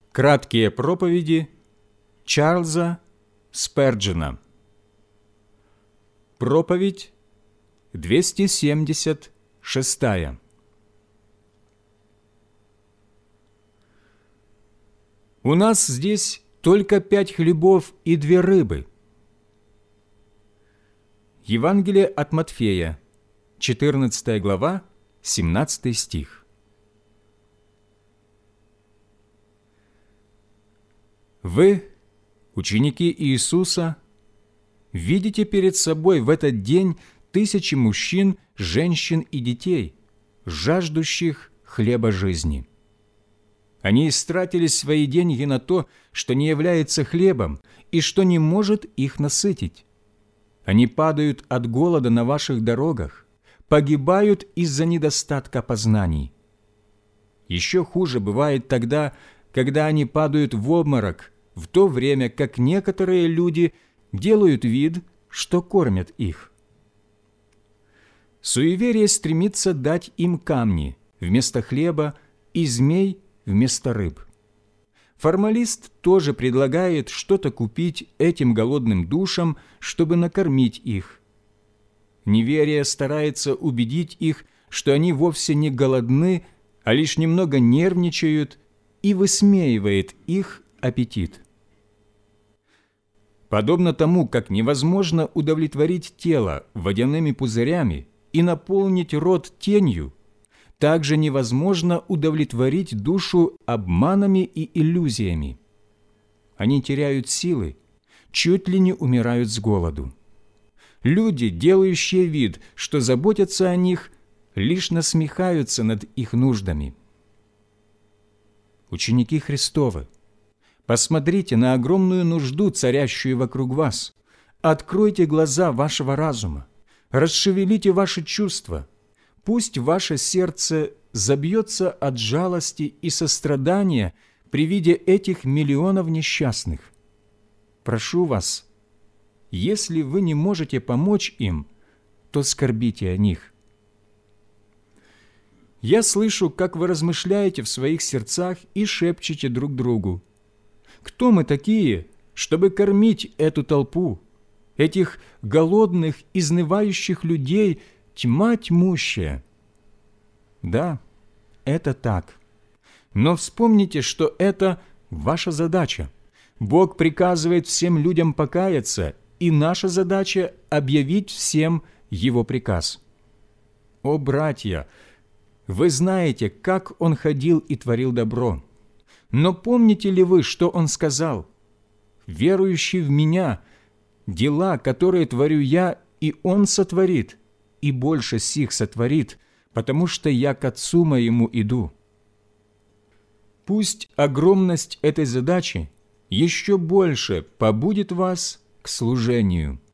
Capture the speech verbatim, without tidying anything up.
Краткие проповеди Чарльза Сперджена. Проповедь двести семьдесят шестая. У нас здесь только пять хлебов и две рыбы. Евангелие от Матфея, четырнадцатая глава, семнадцатый стих. Вы, ученики Иисуса, видите перед собой в этот день тысячи мужчин, женщин и детей, жаждущих хлеба жизни. Они истратили свои деньги на то, что не является хлебом и что не может их насытить. Они падают от голода на ваших дорогах, погибают из-за недостатка познаний. Еще хуже бывает тогда, когда они падают в обморок, в то время как некоторые люди делают вид, что кормят их. Суеверие стремится дать им камни вместо хлеба и змей вместо рыб. Формалист тоже предлагает что-то купить этим голодным душам, чтобы накормить их. Неверие старается убедить их, что они вовсе не голодны, а лишь немного нервничают, и высмеивает их аппетит. Подобно тому, как невозможно удовлетворить тело водяными пузырями и наполнить рот тенью, также невозможно удовлетворить душу обманами и иллюзиями. Они теряют силы, чуть ли не умирают с голоду. Люди, делающие вид, что заботятся о них, лишь насмехаются над их нуждами. Ученики Христовы, посмотрите на огромную нужду, царящую вокруг вас. Откройте глаза вашего разума, расшевелите ваши чувства. Пусть ваше сердце забьется от жалости и сострадания при виде этих миллионов несчастных. Прошу вас, если вы не можете помочь им, то скорбите о них. Я слышу, как вы размышляете в своих сердцах и шепчете друг другу: кто мы такие, чтобы кормить эту толпу, этих голодных, изнывающих людей, тьма тьмущая? Да, это так. Но вспомните, что это ваша задача. Бог приказывает всем людям покаяться, и наша задача – объявить всем Его приказ. О, братья! Вы знаете, как Он ходил и творил добро. Но помните ли вы, что Он сказал? «Верующий в Меня, дела, которые творю Я, и Он сотворит, и больше сих сотворит, потому что Я к Отцу Моему иду». Пусть огромность этой задачи еще больше побудит вас к служению.